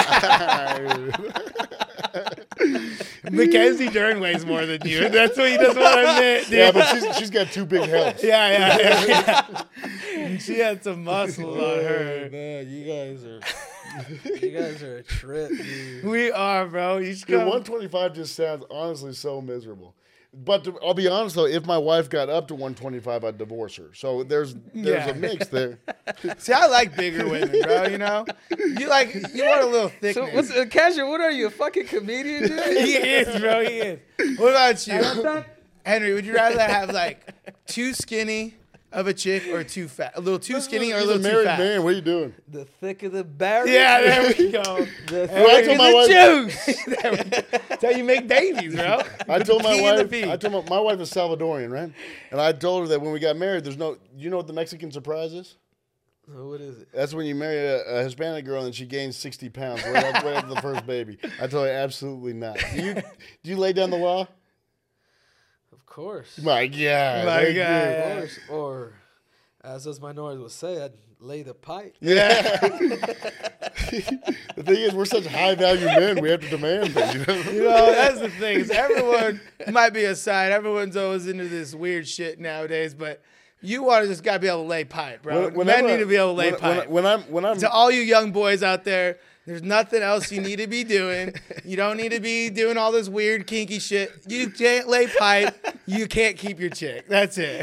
S1: Mackenzie Dern weighs more than you. That's what you just want to admit, dude.
S2: Yeah, but she's, she's got two big heads.
S1: Yeah, yeah, yeah, yeah. She had some muscles on her.
S3: Man, you guys are you guys are a trip, dude.
S1: We are, bro. You should
S2: Dude,
S1: come.
S2: one twenty-five just sounds honestly so miserable. But to, I'll be honest though, if my wife got up to one twenty-five, I'd divorce her. So there's there's
S1: Yeah.
S2: a mix there.
S1: See, I like bigger women, bro. You know, you like you want a little
S3: So
S1: thickness.
S3: what's uh, Casual? What are you, a fucking comedian, dude?
S1: He is, bro. He is. What about you, Henry? Would you rather have like too skinny of a chick or too fat? A little too skinny or a
S2: He's
S1: little
S2: a
S1: too
S2: married
S1: fat?
S2: man. What are you doing?
S3: The thick of the berry.
S1: Yeah, there we go.
S3: The
S2: Well, I
S3: thick
S2: told
S3: of
S2: my wife-
S3: the juice.
S1: That's how you make babies, bro.
S2: I told my
S1: key and the
S2: wife.
S1: pea.
S2: I told my, my wife is Salvadorian, right? And I told her that when we got married, there's no. You know what the Mexican surprise is?
S3: Oh, what is it?
S2: That's when you marry a, a Hispanic girl and she gains sixty pounds right after, right after the first baby. I told her absolutely not. Do you do you lay down the law?
S3: Of course.
S2: My God.
S1: My
S2: thank you.
S1: God.
S3: Of course. Or, as us minorities would say, I'd lay the pipe.
S2: Yeah. The thing is, we're such high value men. We have to demand things. You know?
S1: You know, that's the thing. Is everyone might be aside. Everyone's always into this weird shit nowadays, but you want to just gotta be able to lay pipe, bro.
S2: When-
S1: Men
S2: whenever-
S1: need to be able to lay
S2: when,
S1: pipe.
S2: When, when I'm when I'm
S1: To all you young boys out there, there's nothing else you need to be doing. You don't need to be doing all this weird kinky shit. You can't lay pipe. You can't keep your chick. That's it.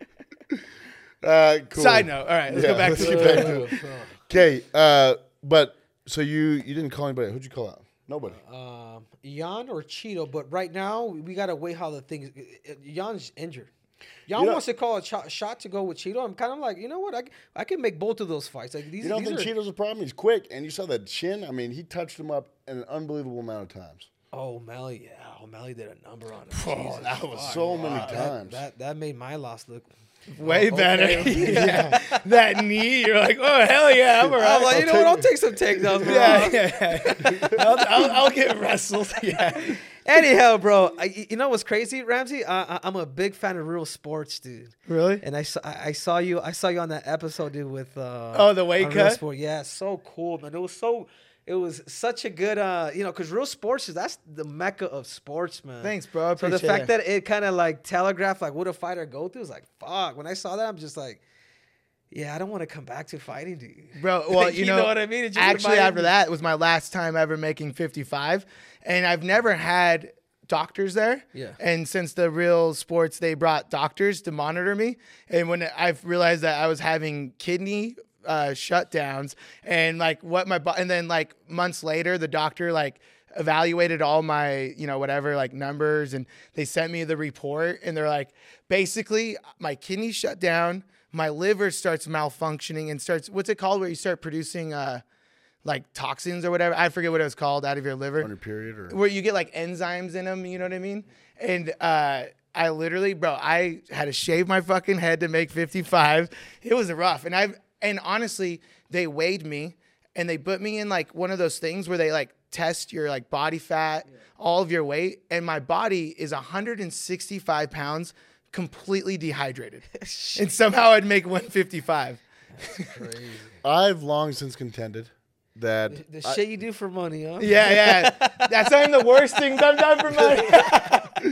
S2: uh, cool.
S1: Side note. All right, let's
S2: Yeah,
S1: go back
S2: let's
S1: to
S2: get
S1: the
S2: back to it. Okay, uh, but so you you didn't call anybody? Who'd you call out? Nobody.
S3: Um, Jan or Cheeto, but right now we gotta wait how the things. Jan's injured. Jan
S2: You know-
S3: wants to call a shot, shot to go with Cheeto. I'm kind of like, you know what? I, c- I can make both of those fights. Like these.
S2: You don't
S3: these
S2: think
S3: are,
S2: Cheeto's a problem? He's quick, and you saw that chin. I mean, he touched him up an unbelievable amount of times.
S3: Oh, O'Malley, yeah, O'Malley did a number on him.
S2: Oh,
S3: Jesus
S2: that was
S3: fuck.
S2: so many
S3: That-
S2: times.
S3: That, that made my loss look
S1: way
S3: Oh,
S1: better.
S3: okay.
S1: Yeah. That knee, you're like, oh hell yeah, I'm
S3: I'm
S1: alright.
S3: like, you know
S2: take
S3: what? I'll
S2: it.
S3: take some takedowns, bro.
S1: Yeah, yeah, yeah. I'll, I'll, I'll get wrestled. Yeah.
S3: Anyhow, bro, I, you know what's crazy, Ramsey? I, I, I'm a big fan of real sports, dude.
S1: Really?
S3: And I saw, I I saw you, I saw you on that episode, dude, with uh,
S1: Oh, the weight
S3: on Real
S1: cut?
S3: Sport. Yeah, so cool, man. It was so, it was such a good, uh, you know, because real sports is that's the mecca of sports, man.
S1: Thanks, bro. I
S3: So the
S1: appreciate
S3: fact
S1: it.
S3: that it kind of like telegraphed like what a fighter go through is like fuck. When I saw that, I'm just like, yeah, I don't want to come back to fighting, dude.
S1: Bro, well, you,
S3: You know what I mean? It just
S1: actually,
S3: reminded
S1: after
S3: me-
S1: that, it was my last time ever making fifty-five, and I've never had doctors there.
S3: Yeah.
S1: And since the Real Sports, they brought doctors to monitor me, and when I've realized that I was having kidney uh, shutdowns, and like what my bo- and then like months later, the doctor like evaluated all my, you know, whatever, like numbers, and they sent me the report, and they're like, basically, my kidneys shut down, my liver starts malfunctioning and starts, what's it called, where you start producing uh like toxins or whatever, I forget what it was called, out of your liver,
S2: On your period, or
S1: where you get like enzymes in them, you know what I mean? And uh I literally, bro, I had to shave my fucking head to make fifty-five. It was rough. And I've, and honestly, they weighed me and they put me in like one of those things where they like test your like body fat, yeah. all of your weight. And my body is one hundred sixty-five pounds, completely dehydrated. And somehow I'd make one fifty-five.
S3: That's crazy.
S2: I've long since contended that
S3: The
S2: I-
S3: shit you do for money, huh?
S1: Yeah, yeah. That's one of the worst things I've done for money.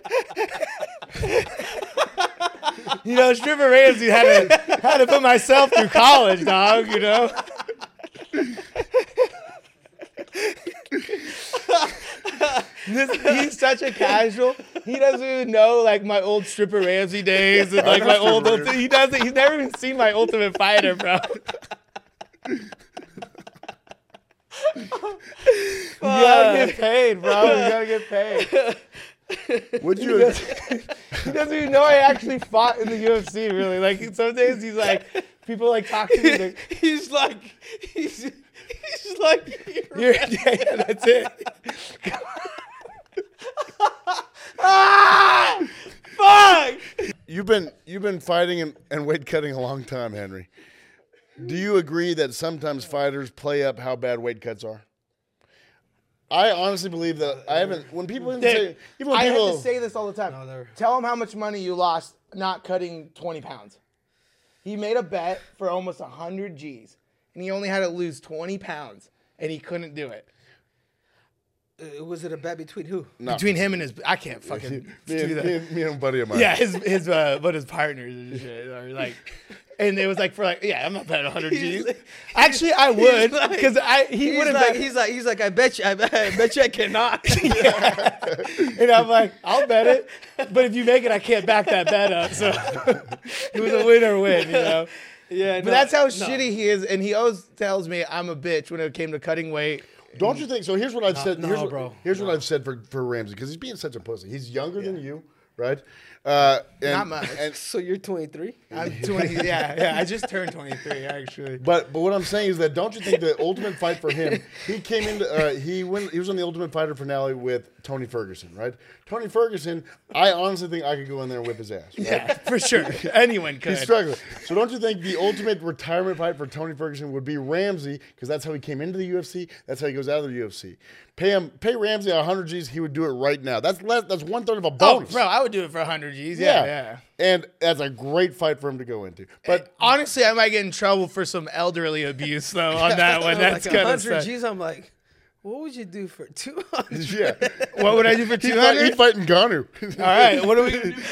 S1: You know, Stripper Ramsey had to had to put myself through college, dog. You know. This, he's such a casual. He doesn't even know like my old Stripper Ramsey days and like my old. Ulti- he doesn't. He's never even seen my Ultimate Fighter, bro. You gotta get paid, bro. You gotta get paid.
S2: would
S1: He
S2: you?
S1: doesn't, he doesn't even know I actually fought in the U F C, really. Like, some days he's like, people like talk to me. Like,
S3: he's like, he's, he's like,
S1: You're, yeah, yeah, that's it. ah! Fuck!
S2: You you've been you've been fighting and, and weight cutting a long time, Henry. Do you agree that sometimes fighters play up how bad weight cuts are? I honestly believe that I haven't. When people even
S1: Dude,
S2: say, even when
S1: I
S2: people
S1: have to say this all the time.
S3: No, they're-
S1: Tell him how much money you lost not cutting twenty pounds. He made a bet for almost one hundred G's, and he only had to lose twenty pounds, and he couldn't do it.
S3: Uh, was it a bet between who?
S2: No.
S1: Between him and his, I can't fucking
S2: me,
S1: do
S2: and,
S1: that.
S2: me, and, me and a buddy of mine.
S1: Yeah, his his uh, but his partners and shit are like, and it was like for like, yeah, I'm not betting one hundred G's.
S3: like-
S1: Actually, I would
S3: like-
S1: because I he
S3: He's
S1: wouldn't
S3: like,
S1: bet.
S3: he's like, he's like, I bet you, I bet, I bet you I cannot.
S1: And I'm like, I'll bet it, but if you make it, I can't back that bet up. So it was a win or win, you know.
S3: yeah,
S1: But that's how shitty he is, and he always tells me I'm a bitch when it came to cutting weight.
S2: Don't you think so? Here's what I've said.
S3: no,
S2: here's what,
S3: bro.
S2: Here's what I've said for, for Ramsey because he's being such a pussy. He's younger than you, right? Uh, and,
S1: Not much.
S2: And,
S3: So you're twenty-three?
S1: I'm twenty. Yeah, yeah. I just turned twenty-three actually.
S2: but but what I'm saying is that don't you think the ultimate fight for him? He came into uh, he went he was on the Ultimate Fighter finale with Tony Ferguson, right? Tony Ferguson, I honestly think I could go in there and whip his ass. Right?
S1: Yeah, for sure. Anyone could.
S2: He's struggling. So don't you think the ultimate retirement fight for Tony Ferguson would be Ramsey? Because that's how he came into the U F C. That's how he goes out of the U F C. Pay him, pay Ramsey one hundred G's. He would do it right now. That's less. That's one third of a
S1: Oh,
S2: bonus.
S1: bro, I would do it for one hundred G's. Yeah, yeah.
S2: And that's a great fight for him to go into. But
S1: Honestly, I might get in trouble for some elderly abuse though on that one. That's
S3: like
S1: kind
S3: one
S1: of
S3: hundred
S1: stuff.
S3: G's. I'm like, what would you do for two hundred?
S2: yeah,
S1: What would I do for
S2: he'd,
S1: two
S2: fight, he'd
S1: hundred?
S2: fight Ngannou.
S1: All right, what are we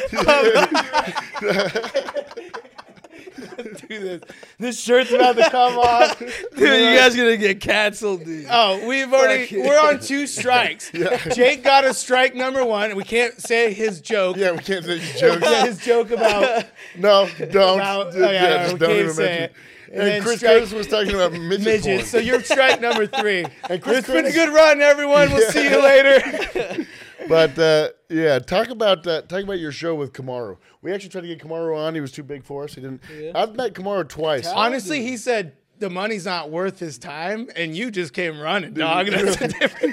S1: gonna do? Do this. This shirt's about to come off.
S3: Dude, you guys gonna get canceled, dude.
S1: Oh, we've already
S3: Fuck.
S1: we're on two strikes. Jake got a strike number one. We can't say his joke.
S2: Yeah, we can't say his jokes.
S1: Yeah, his joke about
S2: No, don't.
S1: About-
S2: Yeah,
S1: oh, yeah,
S2: just
S1: we
S2: don't
S1: can't
S2: even
S1: say
S2: mention.
S1: it. And
S2: And,
S1: then
S2: Chris
S1: strike-
S2: Curtis was talking about midget,
S1: midgets.
S2: porn.
S1: So you're strike number three.
S2: And Chris
S1: It's been a
S2: Curtis-
S1: good run, everyone. We'll see you later.
S2: But uh, yeah, talk about uh, talk about your show with Kamaru. We actually tried to get Kamaru on. He was too big for us. He didn't.
S3: Yeah.
S2: I've met Kamaru twice.
S1: Honestly, he said the money's not worth his time, and you just came running, dog. That's the difference.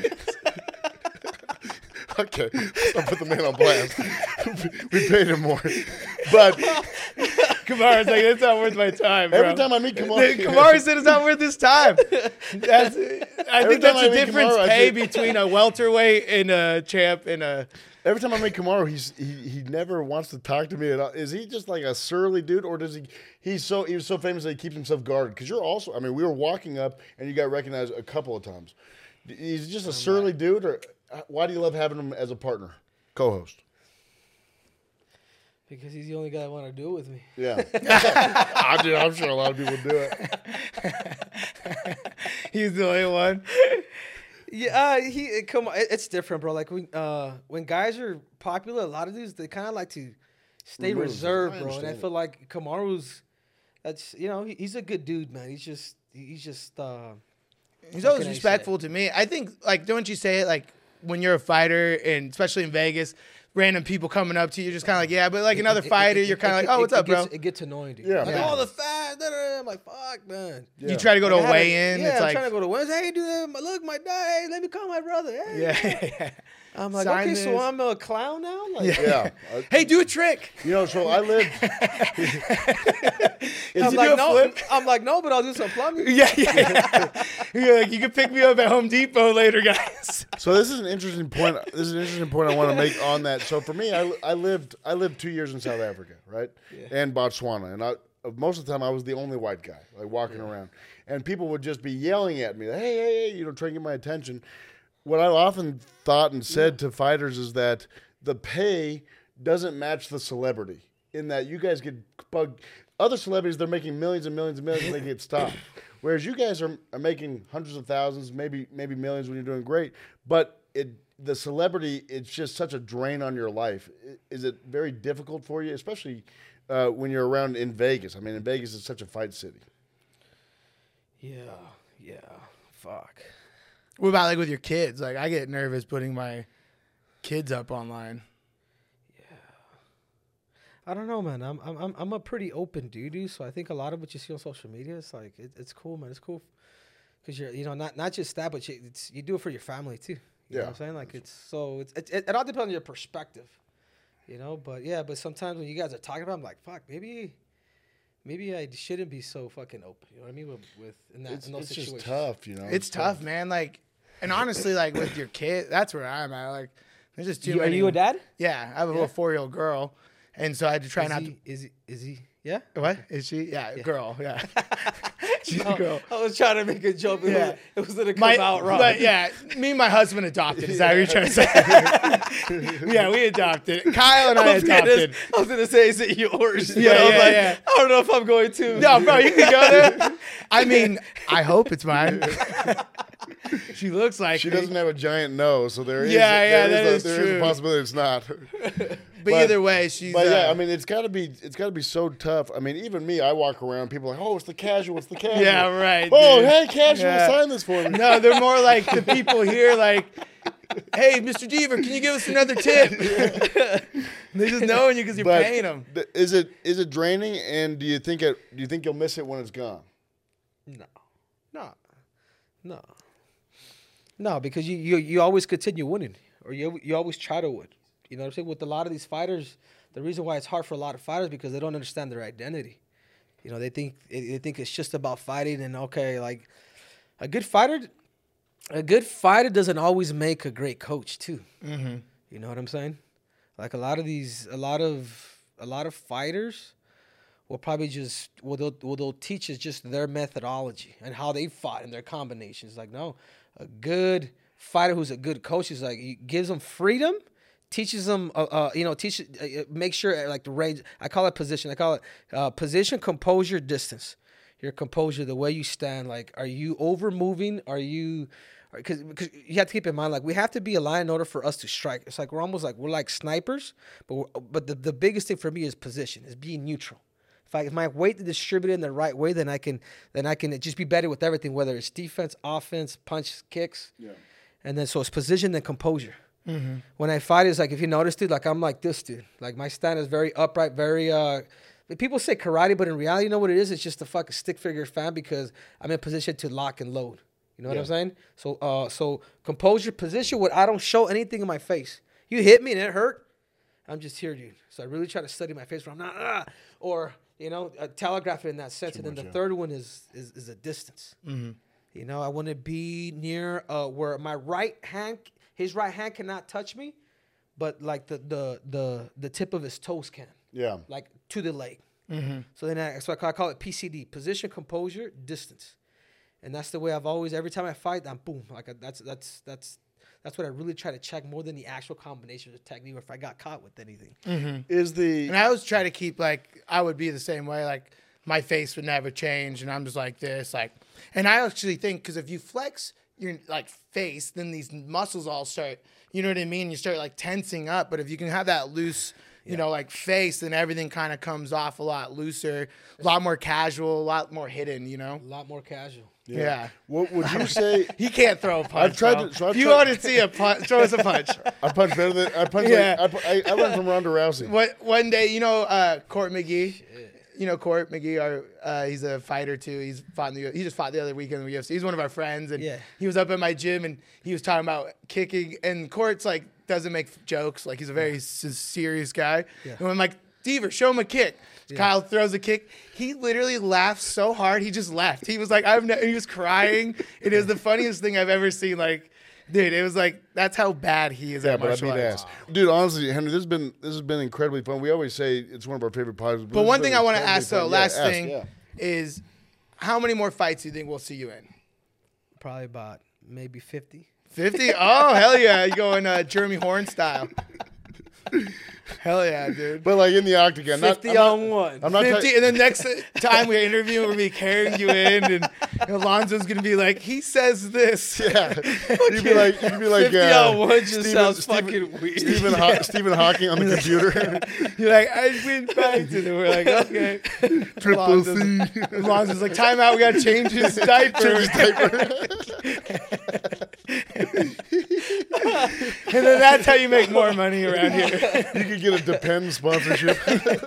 S2: Okay, I'll put the man on blast. We paid him more, but
S1: Kamara's like, it's not worth my time, bro.
S2: every time I meet Kamaru,
S1: Kamara said it's not worth his time. That's, I
S2: Every
S1: think that's
S2: time I
S1: the
S2: meet
S1: difference
S2: Kamaru, I
S1: pay
S2: say-
S1: between a welterweight and a champ and a.
S2: every time I meet Kamaru, he's he, he never wants to talk to me at all. Is he just like a surly dude, or does he? He's so he was so famous that he keeps himself guarded. Because you're also, I mean, we were walking up and you got recognized a couple of times. He's just a surly dude, or why do you love having him as a partner, co-host?
S3: Because he's the only guy that want to do it with me.
S2: Yeah, I do. I'm sure a lot of people do it.
S1: He's the only one.
S3: Yeah, uh, he it, come on, it, it's different, bro. Like when uh when guys are popular, a lot of dudes they kind of like to stay
S2: Remove.
S3: reserved,
S2: I
S3: bro. And I
S2: understand
S3: feel like Kamaru's, that's you know he, he's a good dude, man. He's just he's just uh
S1: He's
S3: What
S1: always
S3: can I say?
S1: respectful to me. I think, like, don't you say it, like, when you're a fighter, and especially in Vegas, random people coming up to you, you're just kind of like, yeah, but like another
S3: it- it-
S1: fighter,
S3: it-
S1: you're kind of
S3: it-
S1: like, oh,
S3: it-
S1: what's
S3: it
S1: up, bro?
S3: gets, It gets annoying, dude.
S2: Yeah,
S3: Like,
S2: man.
S3: oh, the fat. Da, da, da. I'm like, fuck, man.
S2: Yeah.
S1: You try to go to
S3: Like,
S1: a
S3: I had
S1: weigh-in,
S3: Yeah,
S1: it's
S3: I'm
S1: like,
S3: trying to go to Wednesday. Hey, dude, look, my dad. Hey, let me call my brother. Hey.
S1: yeah, yeah.
S3: I'm like,
S1: Sign
S3: okay, so
S1: this.
S3: I'm a clown now. Like,
S2: Yeah, Uh,
S1: Hey, do a trick.
S2: you know. So I lived.
S1: Is
S3: I'm
S1: he
S3: like,
S1: do a
S3: no,
S1: flip?
S3: I'm like, no, but I'll do some plumbing.
S1: Yeah, yeah, yeah. You're like, you can pick me up at Home Depot later, guys.
S2: So this is an interesting point. This is an interesting point I want to make on that. So for me, I, I lived I lived two years in South Africa, right, and Botswana, and I most of the time I was the only white guy, like walking around, and people would just be yelling at me, like, hey, hey, hey, you know, trying to get my attention. What I often thought and said to fighters is that the pay doesn't match the celebrity. In that you guys get bugged. Other celebrities, they're making millions and millions and millions, and they get stopped. Whereas you guys are, are making hundreds of thousands, maybe maybe millions when you're doing great. But it the celebrity, it's just such a drain on your life. I- Is it very difficult for you, especially uh, when you're around in Vegas? I mean, in Vegas, it's such a fight city.
S3: Yeah, yeah, fuck.
S1: What about like with your kids? Like, I get nervous putting my kids up online.
S3: I don't know, man. I'm I'm I'm I'm a pretty open dude, dude. So I think a lot of what you see on social media, it's like it, it's cool, man. It's cool because you're you know not not just that, but you it's, you do it for your family too. You know
S2: Yeah.
S3: what I'm saying? Like it's so it's it, it, it all depends on your perspective. You know, but yeah, but sometimes when you guys are talking about it, I'm like, fuck, maybe maybe I shouldn't be so fucking open. You know what I mean? With, with in that
S2: It's,
S3: in those
S2: it's
S3: situations.
S2: just tough, you know.
S1: It's tough, man. Like, and honestly, like with your kid, that's where I'm at. Like, there's just too
S3: You, are
S1: many.
S3: you a dad?
S1: Yeah, I have a little four year old girl, and so I had to try
S3: Is
S1: not
S3: he, is he? Is he? Yeah.
S1: to. What is she? Yeah, girl. Yeah, she's
S3: No,
S1: a girl.
S3: I was trying to make a joke. But
S1: Yeah.
S3: It was, it was gonna come
S1: My,
S3: out wrong.
S1: but yeah, me and my husband adopted. Is that what you're trying to say? Yeah, we adopted. Kyle and I,
S3: I was, gonna,
S1: adopted.
S3: I was gonna say, is it yours?
S1: Yeah,
S3: But I was
S1: yeah,
S3: like,
S1: yeah.
S3: I don't know if I'm going to.
S1: No, bro, you can go there. I mean, I hope it's mine. She looks like
S2: She
S1: me.
S2: doesn't have a giant nose, so there is
S1: Yeah, yeah,
S2: there
S1: that
S2: is,
S1: is
S2: a, there is
S1: true.
S2: a possibility it's not.
S1: But, either way, she's.
S2: But yeah,
S1: uh,
S2: I mean, it's got to be it's got to be so tough. I mean, even me, I walk around, people are like, oh, it's the casual, it's the casual.
S1: Yeah, right,
S2: Oh,
S1: dude.
S2: hey, casual,
S1: Yeah.
S2: sign this for me.
S1: No, they're more like the people here, like, hey, Mister Deaver, can you give us another tip? They just knowing you because you're
S2: But
S1: paying them.
S2: th- is it is it draining? And do you think it? Do you think you'll miss it when it's gone?
S3: No, no, no, no. Because you, you you always continue winning, or you you always try to win. You know what I'm saying? With a lot of these fighters, the reason why it's hard for a lot of fighters because they don't understand their identity. You know, they think they think it's just about fighting, and okay, like a good fighter, a good fighter doesn't always make a great coach too.
S1: Mm-hmm.
S3: You know what I'm saying? Like a lot of these, a lot of a lot of fighters will probably just what they'll what they'll teach is just their methodology and how they fought and their combinations. Like no, a good fighter who's a good coach is like he gives them freedom, teaches them, uh, uh you know, teach, uh, make sure uh, like the range. I call it position. I call it uh, position, composure, distance. Your composure, the way you stand. Like, are you over moving? Are you Because because you have to keep in mind, like, we have to be aligned in order for us to strike. It's like we're almost like we're like snipers, but we're, but the, the biggest thing for me is position, is being neutral. If I if my weight is distributed in the right way, then I can then I can just be better with everything, whether it's defense, offense, punch, kicks,
S2: Yeah.
S3: and then so it's position and composure.
S1: Mm-hmm.
S3: When I fight, it's like if you notice, dude, like I'm like this, dude. Like my stand is very upright, very. uh People say karate, but in reality, you know what it is? It's just a fucking stick figure fan because I'm in position to lock and load. You know what
S2: Yeah.
S3: I'm saying? So, uh, so composure, position. What I don't show anything in my face. You hit me and it hurt. I'm just here, dude. So I really try to study my face where I'm not, ah, or you know, uh, telegraph it in that sense.
S2: Too
S3: and then
S2: much,
S3: the
S2: yeah.
S3: third one is is, is a distance.
S1: Mm-hmm.
S3: You know, I want to be near uh, where my right hand, his right hand cannot touch me, but like the the the the tip of his toes can,
S2: Yeah.
S3: like to the leg.
S1: Mm-hmm.
S3: So then I, so I call, I call it P C D, position, composure, distance, and that's the way I've always. Every time I fight, I'm boom. Like I, that's that's that's that's what I really try to check more than the actual combination of technique, or if I got caught with anything.
S1: Mm-hmm.
S2: Is the
S1: And I always try to keep like I would be the same way. Like my face would never change, and I'm just like this. Like, and I actually think because if you flex your like face, then these muscles all start. You know what I mean? You start like tensing up. But if you can have that loose, you know, like face, then everything kind of comes off a lot looser, a lot more casual, a lot more hidden. You know?
S3: A lot more casual.
S1: Yeah.
S2: what would you say?
S1: He can't throw a punch.
S2: I've tried
S1: bro.
S2: to- so I've
S1: if you
S2: tried-
S1: want to see a punch, throw us a punch.
S2: I punch better than I punch.
S1: Yeah.
S2: Like, I, pu- I, I learned from Ronda Rousey.
S1: What one day, you know, uh, Court McGee. You know Court McGee, our, uh, he's a fighter too. He's fought in the he just fought the other weekend in the U F C. He's one of our friends, and
S3: Yeah.
S1: he was up at my gym and he was talking about kicking. And Court's like doesn't make jokes, like he's a very s- serious guy.
S3: Yeah.
S1: And I'm like, Deaver, show him a kick. Kyle throws a kick. He literally laughed so hard he just left. He was like, I've ne-, he was crying. It is the funniest thing I've ever seen. Like, dude, it was like that's how bad he is
S2: Yeah,
S1: at
S2: but I
S1: martial
S2: beat
S1: arts.
S2: ass. Dude, honestly, Henry, this has been this has been incredibly fun. We always say it's one of our favorite podcasts.
S1: But
S2: this
S1: one
S2: has
S1: thing
S2: been
S1: I want to
S2: incredibly
S1: ask though,
S2: fun. Yeah,
S1: last
S2: ask,
S1: thing
S2: yeah.
S1: is, how many more fights do you think we'll see you in?
S3: Probably about maybe fifty.
S1: fifty? Oh, hell yeah. You going uh, Jeremy Horn style. Hell yeah, dude.
S2: But like in the octagon, not,
S3: fifty
S2: I'm not-
S3: on one.
S2: I'm not
S1: fifty,
S2: ta-
S1: and then next time we interview, we'll be carrying you in, and Alonzo's going to be like, he says this.
S2: Yeah, you'd be like, you'd be like,
S3: fifty
S2: uh,
S3: on one just
S2: Stephen-
S3: sounds
S2: Stephen-
S3: fucking weird.
S2: Stephen, Haw- Stephen Hawking on the computer.
S1: You're like, I win fights. And then we're like, okay.
S2: Triple
S1: Alonzo's,
S2: C.
S1: Alonzo's like, time out. We got to change his diaper. And then that's how you make more money around here.
S2: You could get a Depend sponsorship.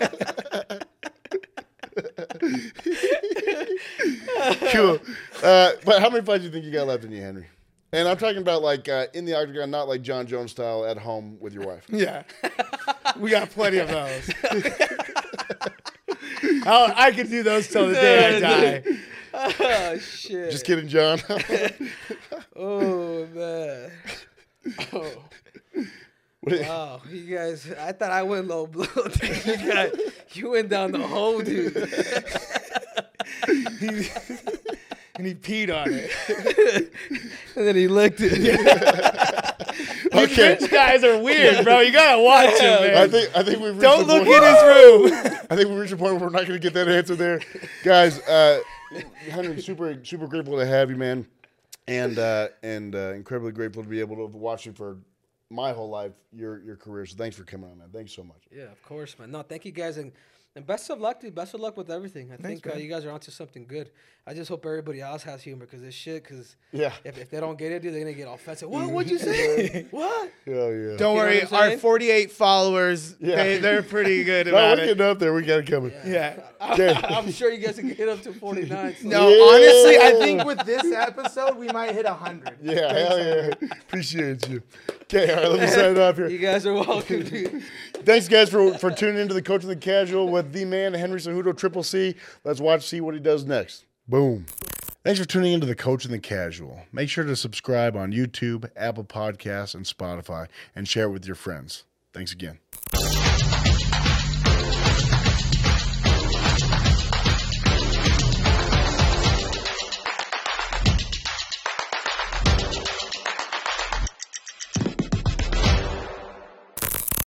S2: Cool. Uh, but how many fights do you think you got left in you, Henry? And I'm talking about like uh, in the octagon, not like John Jones style at home with your wife.
S1: Yeah. We got plenty of those. Oh, I can do those till the day I die.
S3: Oh shit!
S2: Just kidding, John.
S3: Oh man. Oh. Wow, you guys! I thought I went low blow. Dude. You got, you went down the hole, dude.
S1: And he peed on it.
S3: And then he licked it.
S2: Okay.
S1: Rich guys are weird, bro. You gotta watch him, man.
S2: I think I think we've reached
S1: Don't
S2: the
S1: look
S2: point.
S1: in his room.
S2: I think we reached a point where we're not going to get that answer there, guys. Uh, Henry, super super grateful to have you, man, and uh, and uh, incredibly grateful to be able to watch you for my whole life, your your career. So thanks for coming on, man. Thanks so much.
S3: Yeah, of course, man. No, thank you guys, and, and best of luck, dude. Best of luck with everything. I
S1: Thanks,
S3: think uh,
S1: man.
S3: you guys are onto something good. I just hope everybody else has humor because this shit. Because
S2: Yeah.
S3: if, if they don't get it, dude, they're gonna get all offensive. What? What'd you say? What?
S2: Hell yeah.
S1: Don't
S3: You know
S1: worry,
S3: what I'm
S1: our
S3: saying?
S1: forty-eight followers,
S2: Yeah.
S1: they, they're pretty good
S2: No,
S1: about
S2: we're
S1: it.
S2: getting up there. We got it coming.
S1: Yeah.
S2: Okay.
S3: I'm sure you guys can get up to forty-nine. So.
S1: No,
S2: Yeah.
S1: honestly, I think with this episode, we might hit one hundred.
S2: Yeah, hell yeah. Appreciate you. Okay, all right, let me sign it off here.
S3: You guys are welcome, dude.
S2: Thanks, guys, for, for tuning into the Coach and the Casual with the man, Henry Cejudo, Triple C. Let's watch, see what he does next. Boom. Thanks for tuning into the Coach and the Casual. Make sure to subscribe on YouTube, Apple Podcasts, and Spotify, and share it with your friends. Thanks again.